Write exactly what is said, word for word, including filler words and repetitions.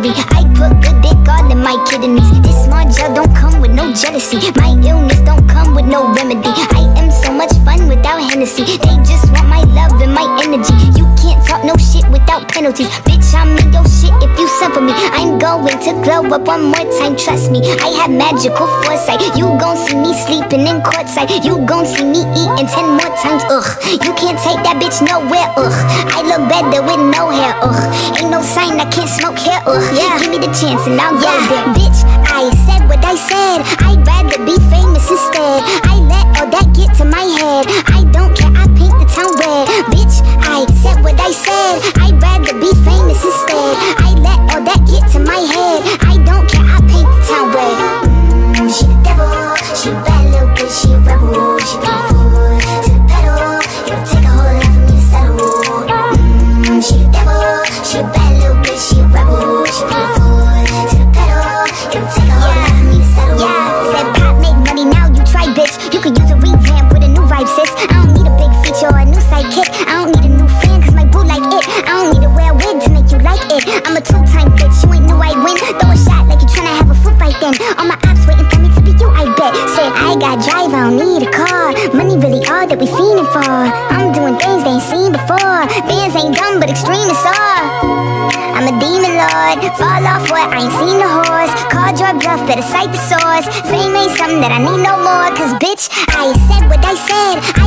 memory. I put good dick all in my kidneys. This small gel don't come with no jealousy. My illness don't come with no remedy. I am so much fun without Hennessy. They just want my love and my energy. You can't talk no shit without penalties. Bitch, I'm in your shit if you suffer me. I'm going to glow up one more time, trust me. I have magical foresight. You gon' see me sleeping in courtside. You gon' see me eating ten more times, ugh. You can't take that bitch nowhere, ugh. I look better with no hair, ugh. Ain't no sign I can't smoke hair, ugh. Yeah, give me the chance and I'll yeah. go there. Bitch, I said what I said. I'd rather be famous instead. I let all that get to my head. I don't care, I paint the town red. Bitch, I said what I said. I'd rather be famous instead. I let all that get to my head. I don't care, I paint the town red. Mm, she the devil, she a bad little bitch, she a rebel. She put her foot to the pedal. It'll take a whole lot for me to settle. Mm, she the devil, she a bad little bitch, she a rebel. She put her foot to the pedal. It'll take a whole lot for me to settle. Yeah, said pop make money, now you try, bitch. You could use a revamp with a new vibe, sis. I don't need a big feature or a new sidekick. I don't need a new fan, cause my boo like it. I don't need to wear a wig to make you like it. I'm a two-time bitch, you ain't knew I'd win. Throw a shot like you tryna have a foot fight then. All my ops waiting for me to be you, I bet. Said I got drive, I don't need a car. Money really all that we fiending for. I'm doing things they ain't seen before. Bands ain't dumb, but extreme is all. I'm a demon lord, fall off what, I ain't seen the horse. Call your bluff, better cite the source. Fame ain't something that I need no more. Cause bitch, I said what I said. I